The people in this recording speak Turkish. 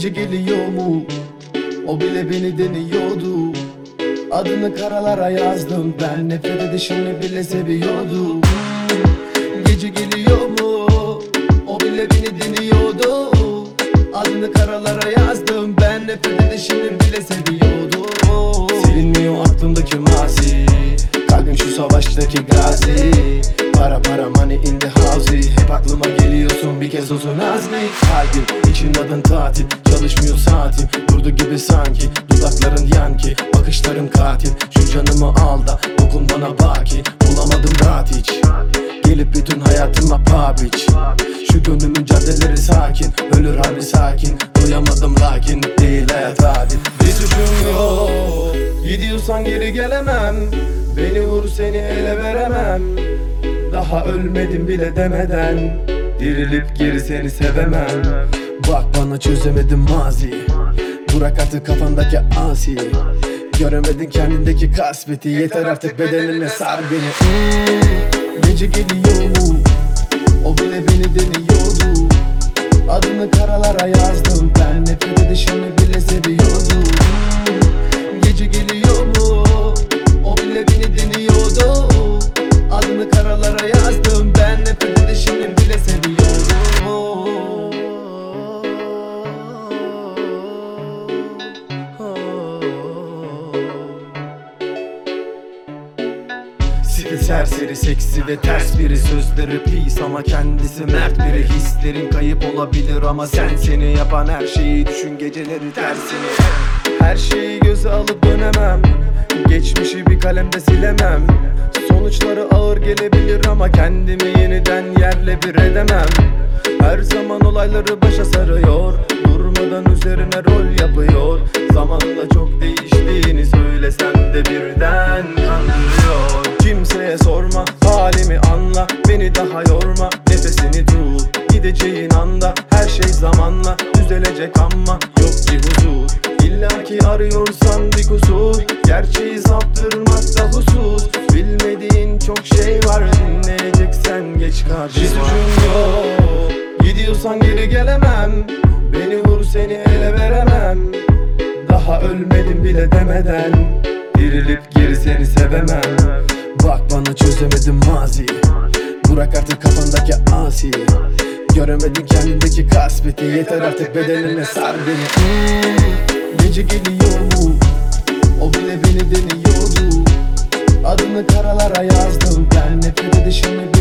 Gece geliyor mu? O bile beni deniyordu. Adını karalara yazdım ben, nefret edişini bile seviyordu. Gece geliyor mu? O bile beni deniyordu. Adını karalara yazdım ben, nefret edişini bile seviyordu. Silinmiyor aklımdaki mazi, kalbim şu savaştaki gazi. Para para money in the house, hep aklıma geliyorsun bir kez olsun azmi. Kalbim için adın tatil, çalışmıyor saatim. Durdu gibi sanki, dudakların yanki, bakışların katil. Şu canımı al da dokun bana baki, bulamadım rahat hiç. Gelip bütün hayatıma pabiç. Şu gönlümün caddeleri sakin, ölür harbi sakin. Duyamadım lakin değil hayat adil. Bir suçum yok, gidiyorsan geri gelemem. Beni vur seni ele veremem. Daha ölmedim bile demeden dirilip geri seni sevemem. Bak bana çözemedim mazi, bırak artık kafandaki asi. Göremedin kendindeki kasveti, yeter artık bedenine sar beni. Gece geliyor mu? O bile beni deniyordu. Adını karalara yazdım ben, nefret edişini bile seviyordum. Gece geliyor mu? O bile beni deniyordu. Adını karalara yazdım ben, nefret edişini bile seviyordum. Stil serseri, seksi ve ters biri. Sözleri pis ama kendisi mert biri. Hislerin kayıp olabilir ama sen seni yapan her şeyi düşün, geceleri tersini. Her şeyi göze alıp dönemem, geçmişi bir kalemde silemem. Sonuçları ağır gelebilir ama kendimi yeniden yerle bir edemem. Her zaman olayları başa sarıyor, durmadan üzerine rol yapıyor. Zamanla çok değiştiğini söylesem de birden kandırıyor. Kimseye sorma, halimi anla, beni daha yorma. Nefesini tut, gideceğin anda her şey zamanla düzelecek ama yok ki huzur. İlla ki arıyorsan bir kusur, gerçeği saptırmakta husus. Bilmediğin çok şey var, dinleyeceksen geç karşıma. Bir suçum yok, gidiyorsan geri gelemem. Beni vur seni ele veremem. Daha ölmedim bile demeden dirilip geri seni sevemem. Bak bana çözemedim mazi, bırak artık kafandaki asi. Göremedin kendindeki kasveti, yeter artık bedenine sar beni. Gece geliyor mu? O bile beni deniyordu. Adını karalara yazdım ben, nefret edişini